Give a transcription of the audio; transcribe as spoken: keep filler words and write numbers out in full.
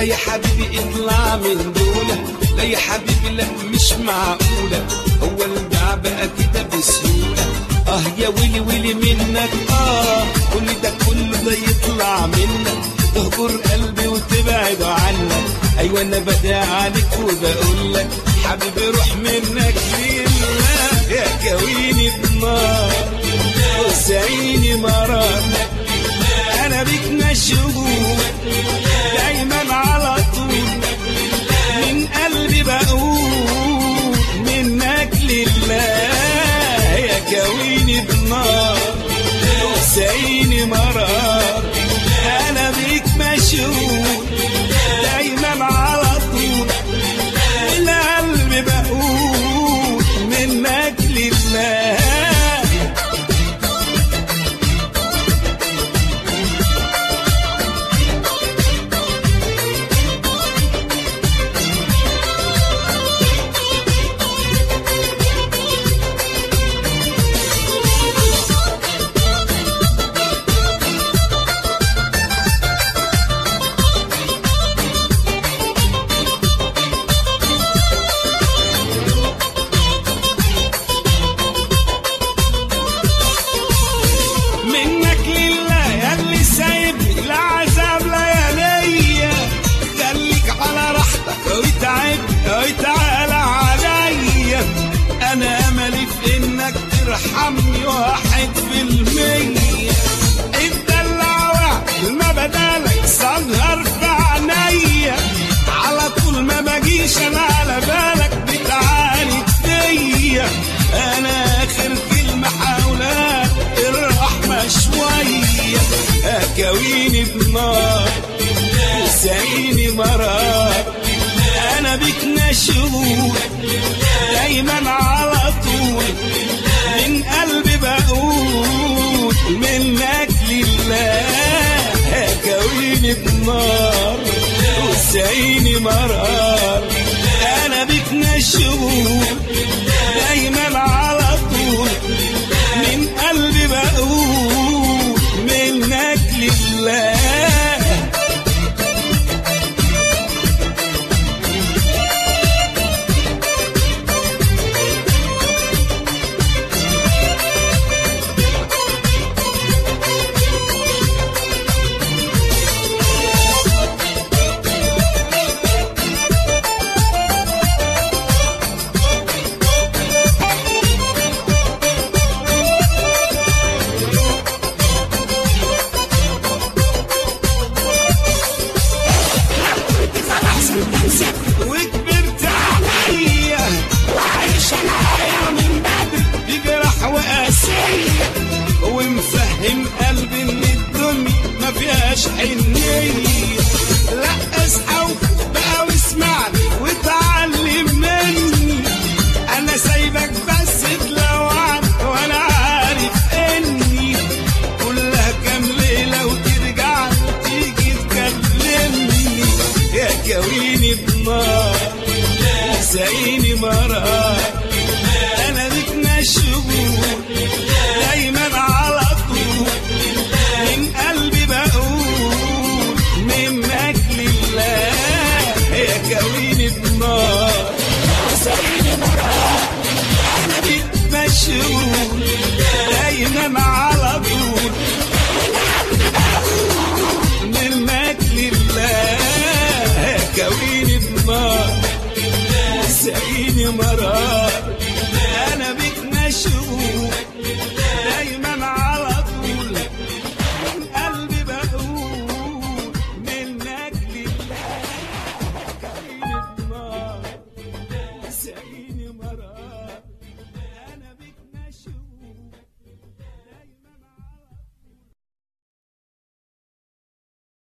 يا حبيبي اطلع من دولة، لا يا حبيبي لا مش معقولة، هو البيع بقى كده بسهولة. اه يا ويلي ويلي منك، اه كل ده كله ده يطلع منك، تهجر قلبي وتبعد عنك. ايوه انا بدعي عليك وبقول لك حبيبي روح منك لله، يا كويني بنار وسعيني مرار، انا بيك مشغول دايما على طول، من قلبي بقول منك لله، يا كويني بنار وسعيني مرار، انا بيك مشغول دايما على طول، من قلبي بقول منك لله. وتعالى عليا، انا املي في انك ترحمني واحد في المية، الدلع واحد ما بدالك سهر في عينيا، على طول ما بجيش انا على بالك بتعاند فيا، انا اخر كلمة حاولات الرحمة شوية، اكويني بنار وسعيني مرار، انا بيك مشغول دايما على طول، من قلبي بقول منك لله، كويني بنار وسعيني مرار، انا بيك مشغول دايما على طول، من قلبي بقول منك لله. وكبرت عليا وعايش انا من بدري بجرح وقاسية، ومفهم قلبي ان الدنيا ما فيهاش حنية،